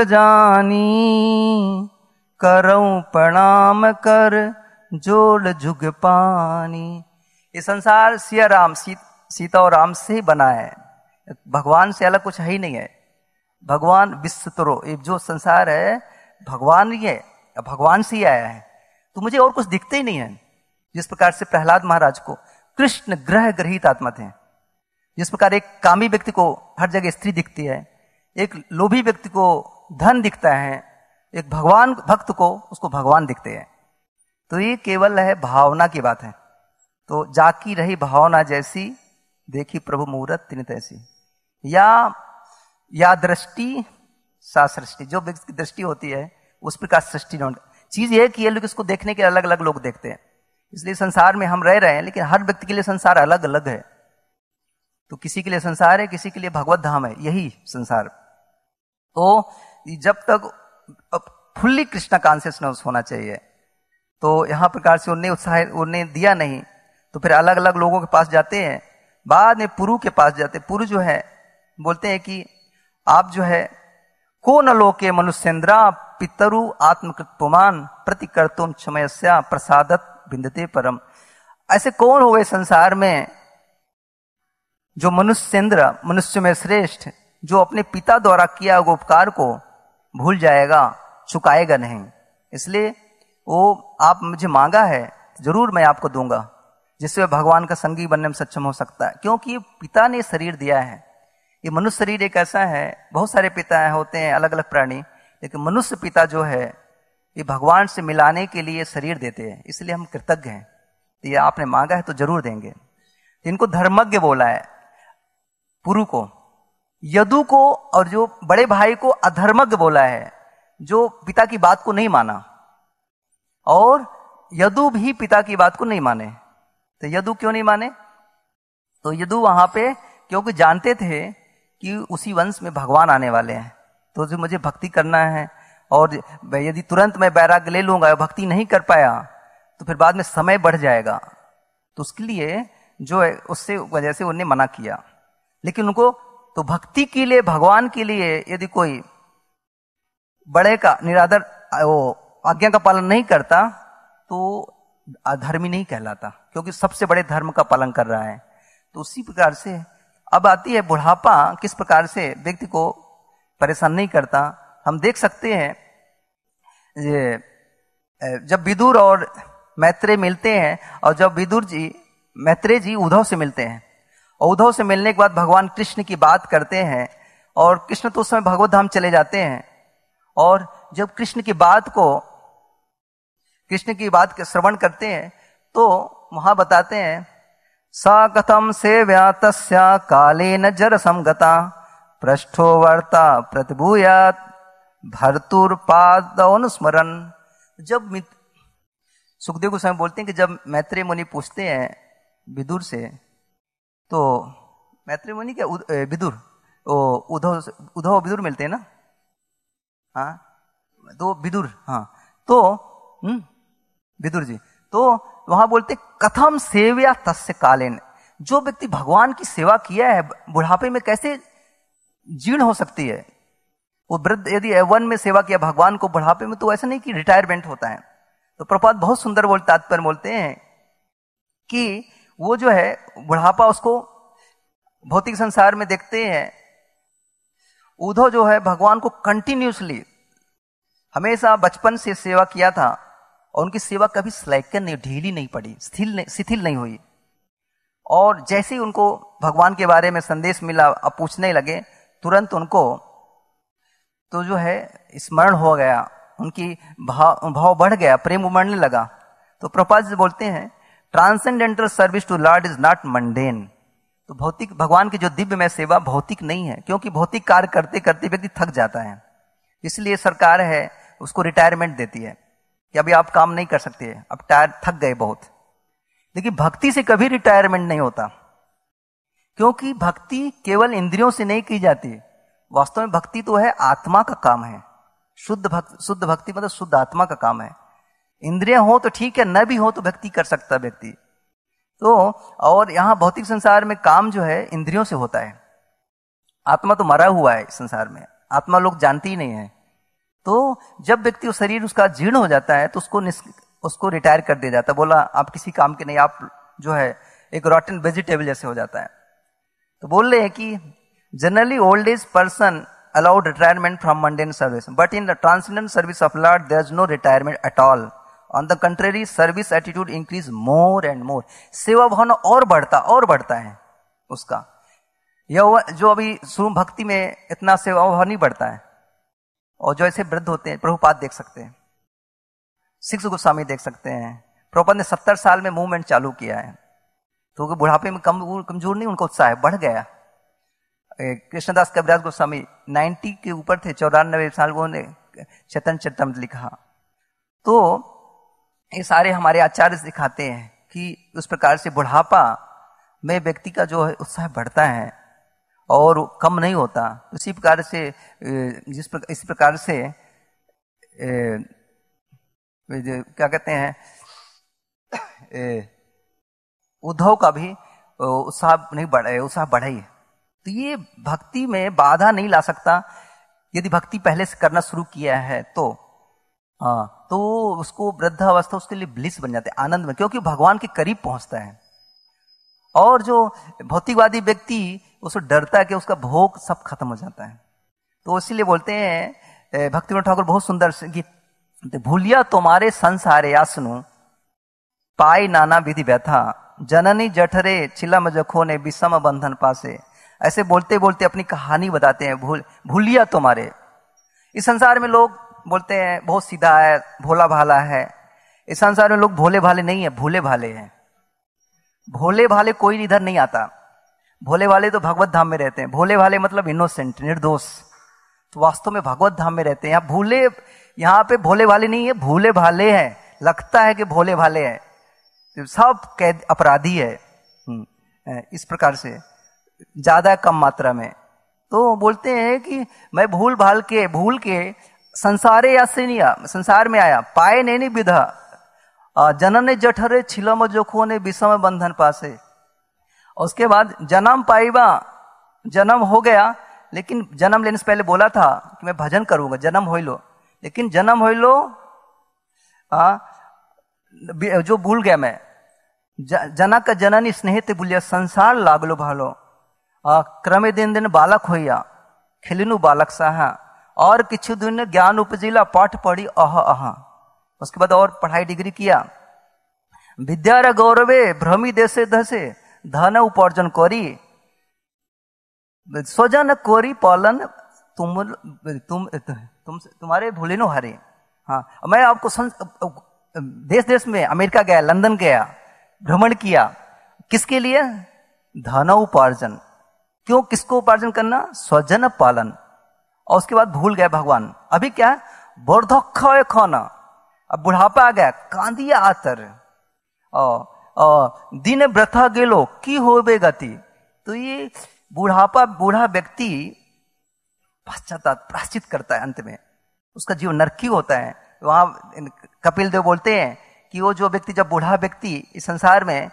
जानी, करऊं प्रणाम कर जोड़ जुग पानी। ये संसार सिया राम, सीता और राम से ही बना है, भगवान से अलग कुछ है ही नहीं है। भगवान विश्वतरो, ये जो संसार है भगवान ही है, भगवान से ही आया है, तो मुझे और कुछ दिखते ही नहीं है। जिस प्रकार से प्रहलाद महाराज को कृष्ण ग्रह ग्रहित आत्मा थे, जिस प्रकार एक कामी व्यक्ति को हर जगह स्त्री दिखती है, एक लोभी व्यक्ति को धन दिखता है, एक भगवान भक्त को उसको भगवान दिखते हैं। तो ये केवल है भावना की बात है। तो जाकी रही भावना जैसी, देखी प्रभु मूरत तिन तैसी। या दृष्टि सा सृष्टि, जो व्यक्ति की दृष्टि होती है उस प्रकार सृष्टि। चीज ये कि ये लोग इसको देखने के अलग अलग लोग देखते हैं। इसलिए संसार में हम रह रहे हैं, लेकिन हर व्यक्ति के लिए संसार अलग अलग है। तो किसी के लिए संसार है, किसी के लिए भगवत धाम है, यही संसार। तो जब तक फुल्ली कृष्णा कॉन्शियसनेस होना चाहिए, तो यहाँ प्रकार से उन्हें दिया नहीं, तो फिर अलग अलग लोगों के पास जाते हैं। बाद में पुरु के पास जाते, पुरु जो है बोलते हैं कि आप जो है को न लोके मनुष्येन्द्रा पितरु आत्मकृत पुमान प्रतिकर्तुम क्षमयस्या प्रसादत बिंदते परम। ऐसे कौन हो गए संसार में जो मनुष्येन्द्र, मनुष्य में श्रेष्ठ, जो अपने पिता द्वारा किया हुआ उपकार को भूल जाएगा, चुकाएगा नहीं। इसलिए वो आप मुझे मांगा है जरूर मैं आपको दूंगा, जिससे वह भगवान का संगी बनने में सक्षम हो सकता है। क्योंकि पिता ने शरीर दिया है। ये मनुष्य शरीर एक ऐसा है, बहुत सारे पिता होते हैं अलग अलग प्राणी, लेकिन मनुष्य पिता जो है ये भगवान से मिलाने के लिए शरीर देते हैं, इसलिए हम कृतज्ञ हैं। तो ये आपने मांगा है तो जरूर देंगे। इनको धर्मज्ञ बोला है, पुरु को, यदु को और जो बड़े भाई को अधर्मज्ञ बोला है, जो पिता की बात को नहीं माना। और यदु भी पिता की बात को नहीं माने। तो यदु क्यों नहीं माने? तो यदु वहां पे क्योंकि जानते थे कि उसी वंश में भगवान आने वाले हैं, तो जो मुझे भक्ति करना है, और यदि तुरंत मैं वैराग्य ले लूंगा, भक्ति नहीं कर पाया तो फिर बाद में समय बढ़ जाएगा, तो उसके लिए जो है उससे वजह से उन्हें मना किया। लेकिन उनको तो भक्ति के लिए, भगवान के लिए यदि कोई बड़े का निरादर वो आज्ञा का पालन नहीं करता तो अधर्मी नहीं कहलाता, क्योंकि सबसे बड़े धर्म का पालन कर रहा है। तो उसी प्रकार से अब आती है बुढ़ापा, किस प्रकार से व्यक्ति को परेशान नहीं करता। हम देख सकते हैं जब विदुर और मैत्रेय मिलते हैं, और जब विदुर जी मैत्रेय जी उद्धव से मिलते हैं, और उद्धव से मिलने के बाद भगवान कृष्ण की बात करते हैं, और कृष्ण तो उस समय भगवत धाम चले जाते हैं। और जब कृष्ण की बात के श्रवण करते हैं तो वहां बताते हैं, सा कथम सेव्या तस्या कालेन जरसम गता पृष्ठो वर्ता प्रतिभूयात भर्तुर्पादनुस्मरन। जब सुखदेव गोस्वामी बोलते हैं कि जब मैत्रेय मुनि पूछते हैं विदुर से, तो मैत्रेय मुनि क्या विदुर, उद्धव विदुर मिलते हैं ना, हाँ तो विदुर, हाँ तो विदुर जी, तो वहां बोलते कथम सेव्या तस्य कालेन, जो व्यक्ति भगवान की सेवा किया है बुढ़ापे में कैसे जीर्ण हो सकती है। वो वृद्ध यदि वन में सेवा किया भगवान को बुढ़ापे में, तो ऐसा नहीं कि रिटायरमेंट होता है। तो प्रभुपाद बहुत सुंदर तात्पर्य बोलते हैं कि वो जो है बुढ़ापा उसको भौतिक संसार में देखते हैं। उद्धव जो है भगवान को कंटिन्यूसली हमेशा बचपन से सेवा किया था, और उनकी सेवा कभी स्लैकन नहीं, ढीली नहीं पड़ी, शिथिल नहीं हुई। और जैसे ही उनको भगवान के बारे में संदेश मिला, अब पूछने लगे, तुरंत उनको तो जो है स्मरण हो गया, उनकी भाव बढ़ गया, प्रेम उमड़ने लगा। तो प्रभुपाद जी बोलते हैं, transcendental service to lord is not mundane. तो भौतिक भगवान की जो दिव्य में सेवा भौतिक नहीं है, क्योंकि भौतिक कार्य करते करते व्यक्ति थक जाता है। इसलिए सरकार है उसको रिटायरमेंट देती है कि अभी आप काम नहीं कर सकते, अब थक गए बहुत। लेकिन भक्ति से कभी रिटायरमेंट नहीं होता, क्योंकि भक्ति केवल इंद्रियों से नहीं की जाती। वास्तव में भक्ति तो है आत्मा का काम है। शुद्ध भक्ति मतलब शुद्ध आत्मा का काम है। इंद्रियां हो तो ठीक है, न भी हो तो भक्ति कर सकता व्यक्ति। तो और यहाँ भौतिक संसार में काम जो है इंद्रियों से होता है। आत्मा तो मरा हुआ है इस संसार में, आत्मा लोग जानते ही नहीं है। तो जब व्यक्ति शरीर उसका जीर्ण हो जाता है तो उसको रिटायर कर दिया जाता है, बोला आप किसी काम के नहीं, आप जो है एक रॉटन वेजिटेबल जैसे हो जाता है। तो बोल रहे हैं कि generally old age person allowed retirement from mundane service, but in the transcendent service of lord there is no retirement at all. On the contrary service attitude increase more and more. सेवा भावना और बढ़ता है उसका। यह जो अभी शुरू भक्ति में इतना सेवा भाव नहीं बढ़ता है। और जो ऐसे वृद्ध होते हैं, प्रभुपाद देख सकते हैं, सिक्स गोस्वामी देख सकते हैं, प्रभुपाद ने 70 साल में मूवमेंट चालू किया है। तो बुढ़ापे में कमजोर नहीं, उनका उत्साह बढ़ गया। कृष्णदास कविराज गोस्वामी 90 के ऊपर थे, 94 साल वो ने चैतन्य चरितमृत लिखा। तो ये सारे हमारे आचार्य सिखाते हैं कि उस प्रकार से बुढ़ापा में व्यक्ति का जो है उत्साह बढ़ता है और कम नहीं होता। इसी प्रकार से इस प्रकार से क्या कहते हैं, उद्धव का भी उत्साह नहीं बढ़े, उत्साह बढ़े। तो ये भक्ति में बाधा नहीं ला सकता। यदि भक्ति पहले से करना शुरू किया है तो हाँ, तो उसको वृद्धावस्था उसके लिए ब्लिस बन जाते हैं, आनंद में, क्योंकि भगवान के करीब पहुंचता है। और जो भौतिकवादी व्यक्ति उसको डरता है कि उसका भोग सब खत्म हो जाता है। तो इसीलिए बोलते हैं भक्तिविनोद ठाकुर बहुत सुंदर गीत भूलिया तुम्हारे संसारे आसनु पाई नाना विधि व्यथा जननी जठरे चिलम जखो ने विषम बंधन पासे। ऐसे बोलते बोलते अपनी कहानी बताते हैं। भूलिया तुम्हारे, इस संसार में लोग बोलते हैं बहुत सीधा है, भोला भाला है। इस संसार में लोग भोले भाले नहीं है, भूले भाले हैं। भोले भाले कोई इधर नहीं आता। भोले भाले तो भगवत धाम में रहते हैं। भोले भाले मतलब इनोसेंट, निर्दोष, तो वास्तव में भगवत धाम में रहते हैं। यहाँ भूले, यहाँ पे भोले भाले नहीं है, भूले भाले हैं। लगता है कि भोले भाले हैं, सब कैद अपराधी है। इस प्रकार से ज्यादा कम मात्रा में तो बोलते हैं कि मैं भूल के संसारे या से नहीं संसार में आया, पाए नहीं विधा जनन जठरे छिलम जोखो ने विषम बंधन पासे। और उसके बाद जन्म पाईबा, जन्म हो गया, लेकिन जन्म लेने से पहले बोला था कि मैं भजन करूंगा, जन्म हो लो, लेकिन जन्म हो लो जो भूल गया मैं। जनक जननी स्नेह ते भूलिया संसार लागलो भालो क्रमे दिन दिन बालक होइया खिलनु बालक साहा और किछु दिन ज्ञान उपजिला पाठ पढ़ी अह अहा। उसके बाद और पढ़ाई डिग्री किया। विद्यार गौरवे भ्रमी देशे धसे धन उपार्जन करी स्वजन कोरी पालन तुम्हारे भूले नो हारे। हाँ, मैं आपको देश देश में अमेरिका गया, लंदन गया, भ्रमण किया। किसके लिए? धन उपार्जन। क्यों, किसको उपार्जन करना? स्वजन पालन। और उसके बाद भूल गए भगवान। अभी क्या है? बोर्धक्ष खाना, अब बुढ़ापा आ गया, कांदिया आतर दिन व्रथा गेलो की होबे गति। तो ये बुढ़ापा, बूढ़ा व्यक्ति पश्चाताप प्राश्चित करता है, अंत में उसका जीवन नरकी होता है। वहां कपिल देव बोलते हैं कि वो जो व्यक्ति, जब बूढ़ा व्यक्ति इस संसार में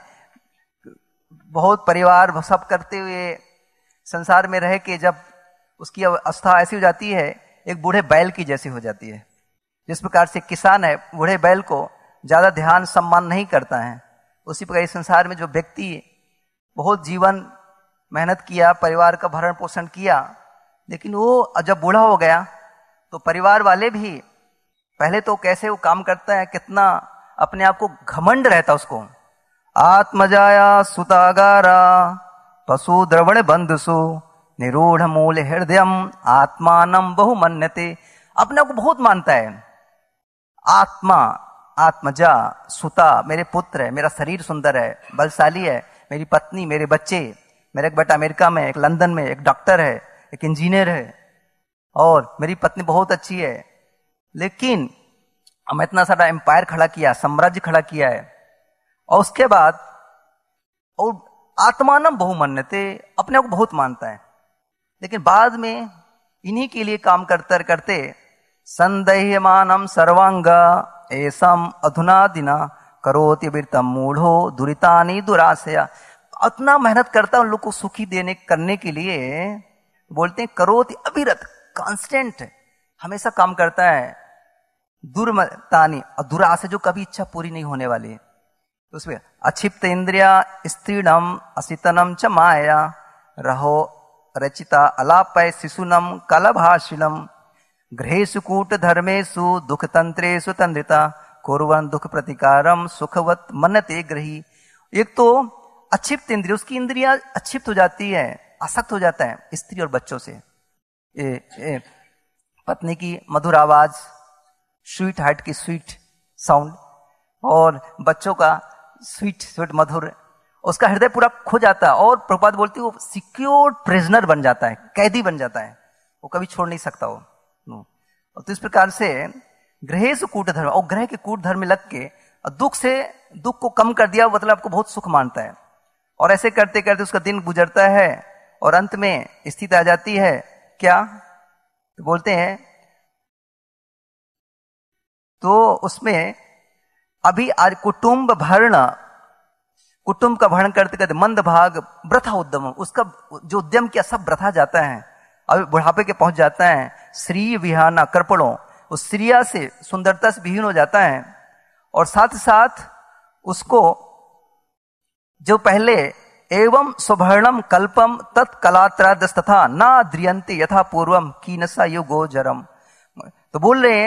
बहुत परिवार सब करते हुए संसार में रह के जब उसकी अवस्था ऐसी हो जाती है, एक बूढ़े बैल की जैसी हो जाती है। जिस प्रकार से किसान है, बूढ़े बैल को ज्यादा ध्यान सम्मान नहीं करता है, उसी प्रकार इस संसार में जो व्यक्ति बहुत जीवन मेहनत किया, परिवार का भरण पोषण किया, लेकिन वो जब बूढ़ा हो गया तो परिवार वाले भी, पहले तो कैसे वो काम करता है, कितना अपने आप को घमंड रहता उसको। आत्मजाया सुतागारा पशु द्रवण बंधुसु निरूढ़ मूल हृदयम आत्मानम बहु मन्यते। अपने आप को बहुत मानता है। आत्मा, आत्मजा, सुता, मेरे पुत्र है, मेरा शरीर सुंदर है, बलशाली है, मेरी पत्नी, मेरे बच्चे, मेरा एक बेटा अमेरिका में, एक लंदन में, एक डॉक्टर है, एक इंजीनियर है, और मेरी पत्नी बहुत अच्छी है। लेकिन मैं इतना सारा एम्पायर खड़ा किया, साम्राज्य खड़ा किया है, और उसके बाद और आत्मानम बहुमन्यते, अपने आप को बहुत मानता है। लेकिन बाद में इन्हीं के लिए काम करते करते संदेह्यमानम सर्वांग ऐसम अधुना दिना करोति विरतम मूढ़ो दुरितानि दुराशया। इतना मेहनत करता है उन लोग को सुखी देने करने के लिए। बोलते हैं करोति अविरत, कांस्टेंट, हमेशा काम करता है। दुर्मतानि, दुराशा, जो कभी इच्छा पूरी नहीं होने वाली। उसमें अक्षिप्त इंद्रिया स्त्रीणम असितनम च माया रहो रचिता अलापय शिशुनम कलभाषिणम गृहेषु कूट धर्मेषु दुख तंत्रेषु तंद्रिता कुर्वन् दुख प्रतिकारम सुखवत मनते ग्रही। एक तो अक्षिप्त इंद्रिय, उसकी इंद्रियां अक्षिप्त हो जाती है, आसक्त हो जाता है स्त्री और बच्चों से। पत्नी की मधुर आवाज, स्वीट हार्ट की स्वीट साउंड, और बच्चों का स्वीट स्वीट मधुर, उसका हृदय पूरा खो जाता है। और प्रभुपाद बोलती है वो सिक्योर्ड प्रिजनर बन जाता है, कैदी बन जाता है, वो कभी छोड़ नहीं सकता वो। तो इस प्रकार से ग्रहेषु कूट धर्म, और ग्रह के कूट धर्म में लग के दुख से, दुख को कम कर दिया, मतलब आपको बहुत सुख मानता है। और ऐसे करते करते उसका दिन गुजरता है और अंत में स्थिति आ जाती है क्या, तो बोलते हैं, तो उसमें अभी आज कुटुंब भरण, कुटुंब का भरण करते करते मंद भाग व्रथा उद्यम, उसका जो उद्यम किया सब व्रथा जाता है। अभी बुढ़ापे के पहुंच जाता है। श्री विहाना कर्पणों, उस श्रिया से, सुंदरता से विहीन हो जाता है। और साथ साथ उसको जो पहले एवं सुवर्णम कल्पम तत्कलात्रादस्तथा ना द्रियंते यथा पूर्वम कीनसा युगो जरम। तो बोल रहे हैं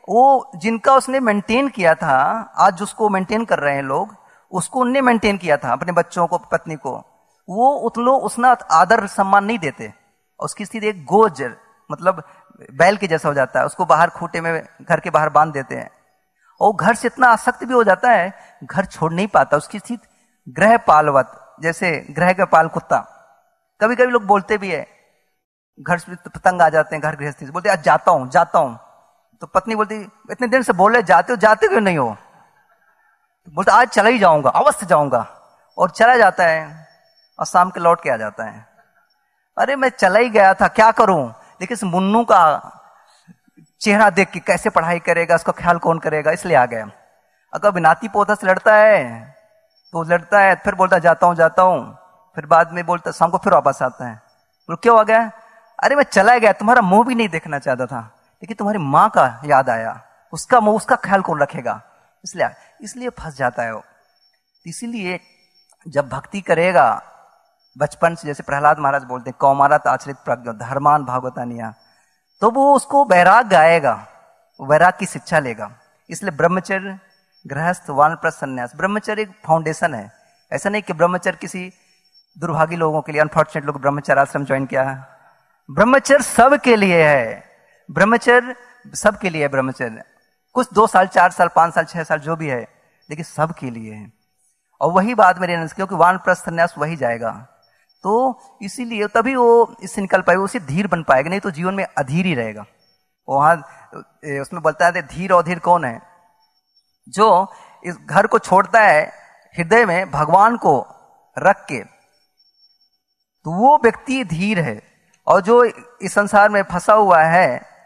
वो जिनका उसने मेंटेन किया था, आज उसको मेंटेन कर रहे हैं लोग, उसको उनने मेंटेन किया था, अपने बच्चों को, पत्नी को, वो उतना आदर सम्मान नहीं देते। उसकी स्थिति एक गोजर मतलब बैल के जैसा हो जाता है, उसको बाहर खूंटे में घर के बाहर बांध देते हैं, और घर से इतना आसक्त भी हो जाता है, घर छोड़ नहीं पाता। उसकी स्थिति ग्रह पालवत, जैसे ग्रह का पाल कुत्ता। कभी कभी लोग बोलते भी है, घर से पतंग आ जाते हैं घर गृहस्थी से, बोलते आज जाता हूं, तो पत्नी बोलती इतने दिन से बोल रहे जाते क्यों नहीं हो, तो बोलते आज चला ही जाऊंगा, अवश्य जाऊंगा, और चला जाता है और शाम के लौट के आ जाता है। अरे मैं चला ही गया था, क्या करूं, लेकिन इस मुन्नू का चेहरा देख के कैसे पढ़ाई करेगा, उसका ख्याल कौन करेगा, इसलिए आ गया। अगर नाती पोता से लड़ता है तो लड़ता है, फिर बोलता जाता हूं, फिर बाद में बोलता शाम को फिर वापस आता है। बोल क्यों आ गया, अरे मैं चला गया, तुम्हारा मुंह भी नहीं देखना चाहता था, लेकिन तुम्हारी माँ का याद आया, उसका मुंह, उसका ख्याल कौन रखेगा, इसलिए फंस जाता है वो। इसीलिए जब भक्ति करेगा बचपन से, जैसे प्रहलाद महाराज बोलते हैं, कौमारत आचरित प्रज्ञ धर्मान भागवतानिया, तो वो उसको वैराग आएगा, वैराग की शिक्षा लेगा। इसलिए ब्रह्मचर्य, गृहस्थ, वानप्रस्थ, संन्यास, ब्रह्मचर्य एक फाउंडेशन है। ऐसा नहीं कि ब्रह्मचर्य किसी दुर्भागी लोगों के लिए, अनफॉर्चुनेट लोग ब्रह्मचर्य आश्रम ज्वाइन किया है। ब्रह्मचर्य सबके लिए है, ब्रह्मचर्य सबके लिए है। ब्रह्मचर्य कुछ 2 साल, 4 साल, 5 साल, 6 साल जो भी है, लेकिन सबके लिए है। और वही बाद में रहना, क्योंकि वानप्रस्थ संन्यास वही जाएगा। तो इसीलिए तभी वो इससे निकल पाएगा, उसे धीर बन पाएगा, नहीं तो जीवन में अधीर ही रहेगा। वहां उसमें बोलता है धीर और धीर कौन है, जो इस घर को छोड़ता है हृदय में भगवान को रख के, तो वो व्यक्ति धीर है। और जो इस संसार में फंसा हुआ है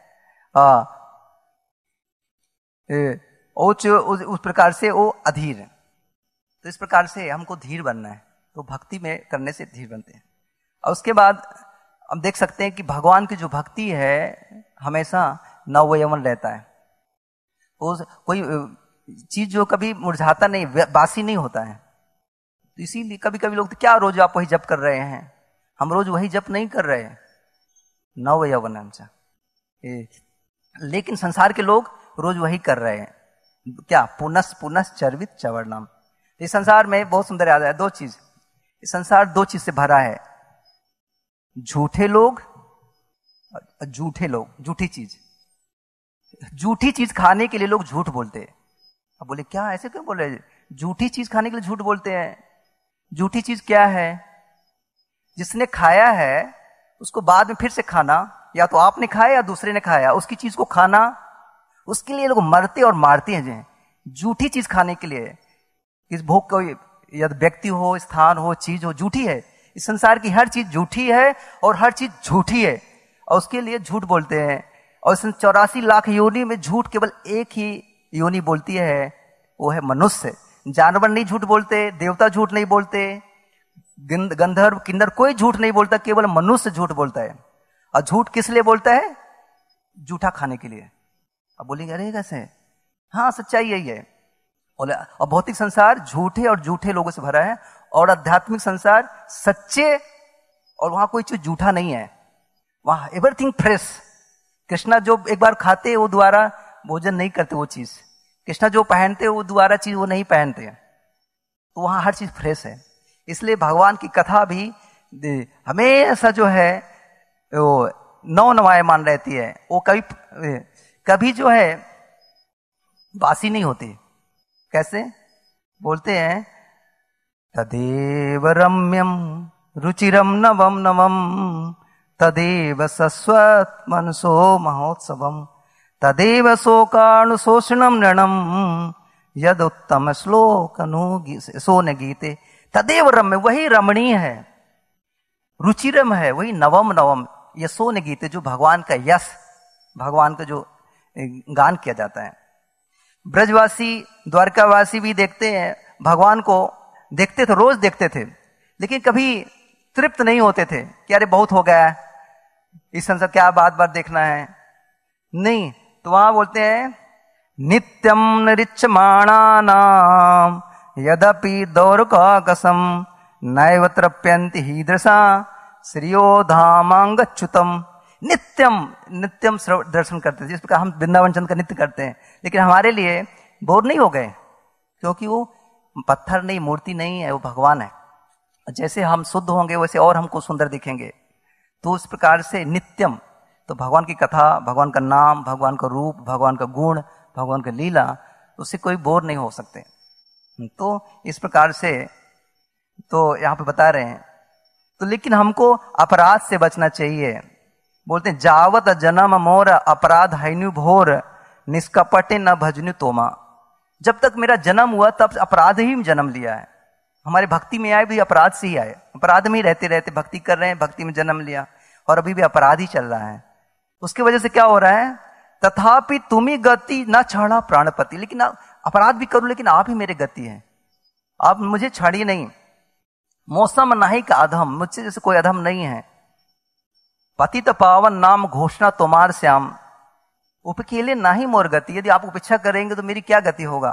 उस प्रकार से वो अधीर है। तो इस प्रकार से हमको धीर बनना है, तो भक्ति में करने से धीर बनते हैं। और उसके बाद हम देख सकते हैं कि भगवान की जो भक्ति है हमेशा नवयौवन रहता है। कोई चीज जो कभी मुरझाता नहीं, बासी नहीं होता है। तो इसीलिए कभी कभी लोग तो क्या रोज आप वही जप कर रहे हैं, हम रोज वही जप नहीं कर रहे हैं, नवयौवन हमसा। लेकिन संसार के लोग रोज वही कर रहे हैं, क्या पुनः चर्वित चवर्णम। इस संसार में बहुत सुंदर याद है, 2 चीज, इस संसार 2 चीज से भरा है, झूठे लोग, झूठी चीज खाने के लिए लोग झूठ बोलते हैं। अब बोले क्या, ऐसे क्यों बोल रहे, झूठी चीज खाने के लिए झूठ बोलते हैं। झूठी चीज क्या है, जिसने खाया है उसको बाद में फिर से खाना, या तो आपने खाया या दूसरे ने खाया, उसकी चीज को खाना, उसके लिए लोग मरते और मारते हैं झूठी चीज खाने के लिए। इस भोग को, यदि व्यक्ति हो, स्थान हो, चीज हो, झूठी है। इस संसार की हर चीज झूठी है और हर चीज झूठी है, और उसके लिए झूठ बोलते हैं। और इस 84 लाख योनि में झूठ केवल एक ही योनि बोलती है, वो है मनुष्य। जानवर नहीं झूठ बोलते, देवता झूठ नहीं बोलते, गंधर्व, किन्नर कोई झूठ नहीं बोलता, केवल मनुष्य झूठ बोलता है। और झूठ किस लिए बोलता है, झूठा खाने के लिए। अब बोलेंगे अरे कैसे, हाँ सच्चाई यही है। और भौतिक संसार झूठे और झूठे लोगों से भरा है, और आध्यात्मिक संसार सच्चे, और वहां कोई चीज झूठा नहीं है, वहां एवरीथिंग फ्रेश। कृष्णा जो एक बार खाते वो दोबारा भोजन नहीं करते, वो चीज कृष्णा जो पहनते वो दोबारा चीज वो नहीं पहनते, तो वहां हर चीज फ्रेश है। इसलिए भगवान की कथा भी हमेशा जो है वो नवनवायमान रहती है, वो कभी जो है बासी नहीं होती। कैसे बोलते हैं, तदेव रम्यम रुचिरम नवम नवम, तदेव सस्वत मनसो महोत्सवम, तदेव शोकानुशोषणम नृणम, यद उत्तम श्लोक सोन गीते। तदेव रम्य, वही रमणीय है, रुचिरम है, वही नवम नवम, यशोन गीते, जो भगवान का यश, भगवान का जो गान किया जाता है। ब्रजवासी, द्वारकावासी भी देखते हैं भगवान को, देखते थे, रोज देखते थे, लेकिन कभी तृप्त नहीं होते थे कि अरे बहुत हो गया, इस संसार क्या बार बार देखना है, नहीं। तो वहां बोलते हैं नित्यम निरीक्षमाणानाम यदपि दौर्काकसम नैव तृप्यन्ति हीदृशा श्रियो धामांगच्युतम। नित्यम नित्यम दर्शन करते थे, जिस प्रकार हम वृंदावन चंद का नित्य करते हैं। लेकिन हमारे लिए बोर नहीं हो गए, क्योंकि वो पत्थर नहीं, मूर्ति नहीं है, वो भगवान है। जैसे हम शुद्ध होंगे वैसे और हमको सुंदर दिखेंगे। तो उस प्रकार से नित्यम, तो भगवान की कथा, भगवान का नाम, भगवान का रूप, भगवान का गुण, भगवान का लीला, उससे कोई बोर नहीं हो सकते। तो इस प्रकार से तो यहाँ पे बता रहे हैं। तो लेकिन हमको अपराध से बचना चाहिए। बोलते हैं जावत जन्म मोर अपराध हैन्यु भोर निष्कपटे न भजनु तोमा। जब तक मेरा जन्म हुआ तब अपराध ही जन्म लिया है। हमारे भक्ति में आए भी अपराध से ही आए, अपराध में ही रहते रहते भक्ति कर रहे हैं, भक्ति में जन्म लिया और अभी भी अपराध ही चल रहा है। उसकी वजह से क्या हो रहा है, तथापि तुम्ही गति न छाड़ा प्राणपति। लेकिन अपराध भी करूं लेकिन आप ही मेरे गति है, आप मुझे छाड़िए नहीं। मौसम नहीं का अधम, मुझसे जैसे कोई अधम नहीं है। पतित पावन नाम घोषणा तोमार श्याम उपकेले नाही मोर गति। यदि आप उपेक्षा करेंगे तो मेरी क्या गति होगा।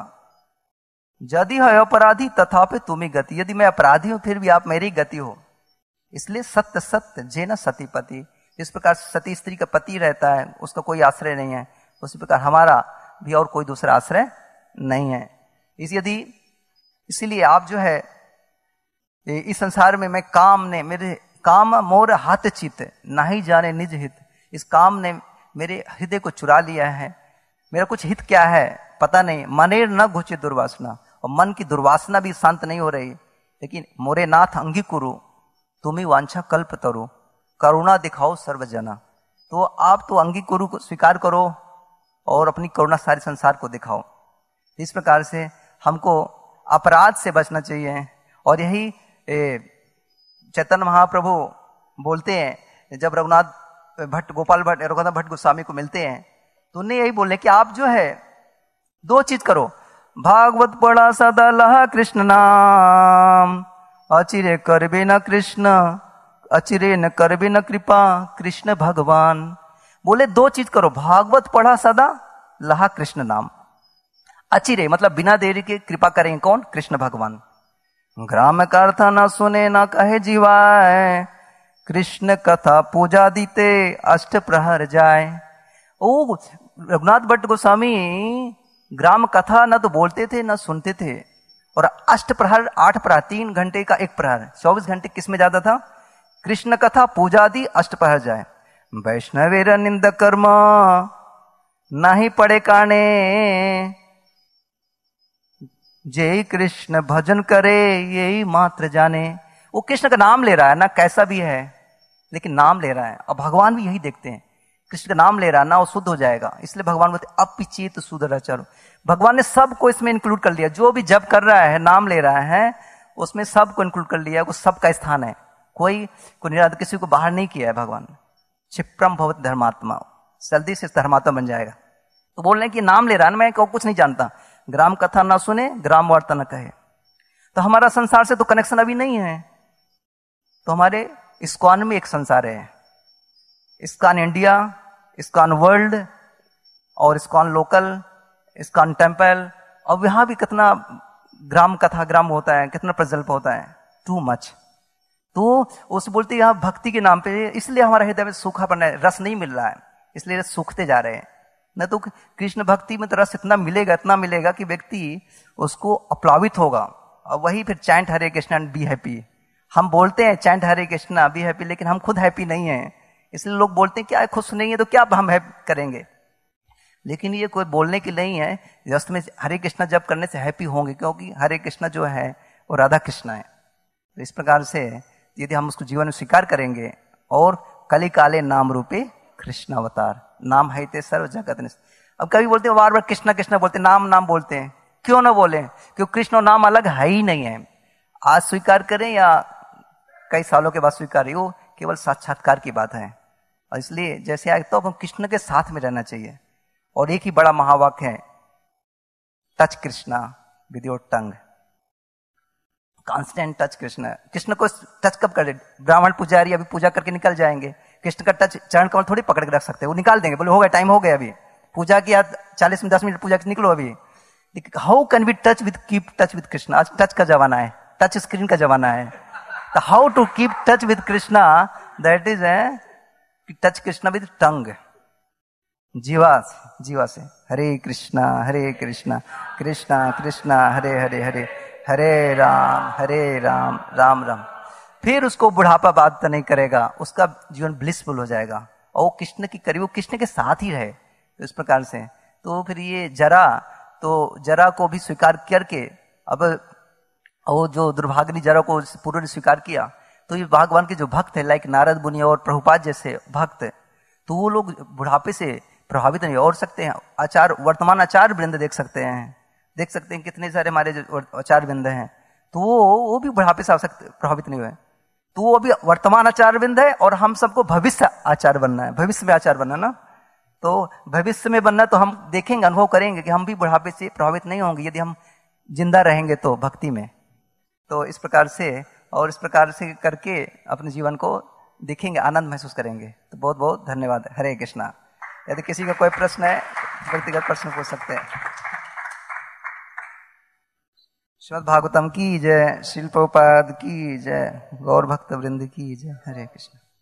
यदि है अपराधी तथापि तुम्ही गति, यदि मैं अपराधी हूं फिर भी आप मेरी गति हो। इसलिए सत्य सत्य जे न सती पति। जिस प्रकार सती स्त्री का पति रहता है, उसका कोई आश्रय नहीं है, उसी प्रकार हमारा भी और कोई दूसरा आश्रय नहीं है। इसीलिए आप जो है इस संसार में मैं काम ने मेरे काम मोर हाथ चित नहीं जाने निज हित। इस काम ने मेरे हृदय को चुरा लिया है। मेरा कुछ हित क्या है पता नहीं। मनेर न घुचे दुर्वासना, और मन की दुर्वासना भी शांत नहीं हो रही। लेकिन मोरे नाथ अंगीकुरु तुम्ही वांछा कल्प तरु करुणा दिखाओ सर्वजना। तो आप तो अंगीकुरु को स्वीकार करो और अपनी करुणा सारे संसार को दिखाओ। इस प्रकार से हमको अपराध से बचना चाहिए। और यही चैतन्य महाप्रभु बोलते हैं, जब रघुनाथ भट्ट गोपाल भट्ट रघुनाथ भट्ट गोस्वामी को मिलते हैं तो उन्हें यही बोले कि आप जो है दो चीज करो, भागवत पढ़ा सदा लहा कृष्ण नाम अचिरे करबे न कृष्ण अचिरे न करबे न कृपा कृष्ण भगवान। बोले दो चीज करो, भागवत पढ़ा सदा लहा कृष्ण नाम। अचिरे मतलब बिना देरी के कृपा करेंगे कौन, कृष्ण भगवान। ग्राम का अर्थ न सुने न कहे जीवाय कृष्ण कथा पूजा दीते अष्ट प्रहर जाए। ओ रघुनाथ भट्ट गोस्वामी ग्राम कथा न तो बोलते थे न सुनते थे, और अष्ट प्रहर 8 प्रहर 3 घंटे का एक प्रहर 24 घंटे किस में ज्यादा था, कृष्ण कथा पूजा दी अष्ट प्रहर जाए। वैष्णवेर निंद कर्म नहीं पड़े काने जय कृष्ण भजन करे यही मात्र जाने। वो कृष्ण का नाम ले रहा है ना, कैसा भी है लेकिन नाम ले रहा है। और भगवान भी यही देखते हैं, कृष्ण का नाम ले रहा है ना वो शुद्ध हो जाएगा। इसलिए भगवान बोलते अपिचेत सुदराचारो। भगवान ने सबको इसमें इंक्लूड कर लिया। जो भी जप कर रहा है, नाम ले रहा है, उसमें सबको इंक्लूड कर लिया। वो सबका स्थान है, कोई निराध किसी को बाहर नहीं किया है भगवान। क्षिप्रम भवत धर्मात्मा, जल्दी से धर्मात्मा बन जाएगा। तो बोल रहे हैं कि नाम ले रहा है, मैं कुछ नहीं जानता, ग्राम कथा ना सुने ग्राम वार्ता न कहे। तो हमारा संसार से तो कनेक्शन अभी नहीं है। तो हमारे इस्कॉन में एक संसार है, इस्कॉन इंडिया, इस्कॉन वर्ल्ड और इस्कॉन लोकल, इस्कॉन टेम्पल। और यहां भी कितना ग्राम कथा ग्राम होता है, कितना प्रजल्प होता है, टू मच। तो उस बोलते यहाँ भक्ति के नाम पे, इसलिए हमारा हृदय में सूखापन है, रस नहीं मिल रहा है, इसलिए रस सूखते जा रहे हैं। न तो कृष्ण भक्ति में तो रस इतना मिलेगा कि व्यक्ति उसको अप्लावित होगा। और वही फिर chant Hare Krishna and be happy. हम बोलते हैं chant Hare Krishna be happy, लेकिन हम खुद हैप्पी नहीं है। इसलिए लोग बोलते हैं क्या खुश नहीं है तो क्या हम हैप्पी करेंगे। लेकिन ये कोई बोलने की नहीं है, जस्ट में हरे कृष्णा जप करने से हैप्पी होंगे, क्योंकि हरे कृष्णा जो है वो राधा कृष्णा है। तो इस प्रकार से यदि हम उसको जीवन में स्वीकार करेंगे, और कली काले नाम रूपे कृष्ण अवतार, नाम है ते सर्व जगत निस। अब कभी बोलते हैं बार बार कृष्णा कृष्णा बोलते, नाम नाम बोलते हैं, क्यों ना बोले, क्योंकि कृष्ण और नाम अलग है ही नहीं है। आज स्वीकार करें या कई सालों के बाद स्वीकार, वो केवल साक्षात्कार की बात है। और इसलिए जैसे आए तो हम कृष्ण के साथ में रहना चाहिए। और एक ही बड़ा महावाक्य है, touch Krishna with your tongue, constant touch Krishna. Krishna को टच कब करे, ब्राह्मण पुजारी अभी पूजा करके निकल जाएंगे, कृष्ण का टच चरण कमल थोड़ी पकड़ के रख सकते, वो निकाल देंगे, बोले हो गया, टाइम हो गया, अभी पूजा किया 40 मिनट 10 मिनट पूजा निकलो अभी। How can be touch with keep touch with Krishna. आज टच का जमाना है, टच स्क्रीन का जमाना है। तो how to keep touch with Krishna, that is touch Krishna with tongue, जीवा से हरे कृष्णा कृष्णा कृष्णा हरे हरे, हरे राम राम राम। फिर उसको बुढ़ापा बात तो नहीं करेगा, उसका जीवन ब्लिसफुल हो जाएगा और वो कृष्ण की करीब, वो कृष्ण के साथ ही रहे। तो इस प्रकार से तो फिर ये जरा को भी स्वीकार करके, अब वो जो दुर्भाग्नि जरा को पूर्व ने स्वीकार किया, तो ये भगवान के जो भक्त है, लाइक नारद मुनि और प्रभुपाद जैसे भक्त, तो वो लोग बुढ़ापे से प्रभावित नहीं हो सकते हैं। वर्तमान आचार्य वृंद देख सकते हैं कितने सारे हमारे जो आचार्य वृंद हैं, तो वो भी बुढ़ापे से प्रभावित नहीं हुए। तो वो अभी वर्तमान आचार्य वृंद है और हम सबको भविष्य आचार्य बनना है, भविष्य में आचार्य बनना ना। तो भविष्य में बनना तो हम देखेंगे, अनुभव करेंगे कि हम भी बुढ़ापे से प्रभावित नहीं होंगे यदि हम जिंदा रहेंगे तो भक्ति में। तो इस प्रकार से करके अपने जीवन को देखेंगे, आनंद महसूस करेंगे। तो बहुत बहुत धन्यवाद। हरे कृष्णा। यदि किसी का कोई प्रश्न है, व्यक्तिगत प्रश्न पूछ सकते हैं। श्रीमद् भागवतम की जय, श्रील प्रभुपाद की जय, गौर भक्त वृंद की जय। हरे कृष्ण।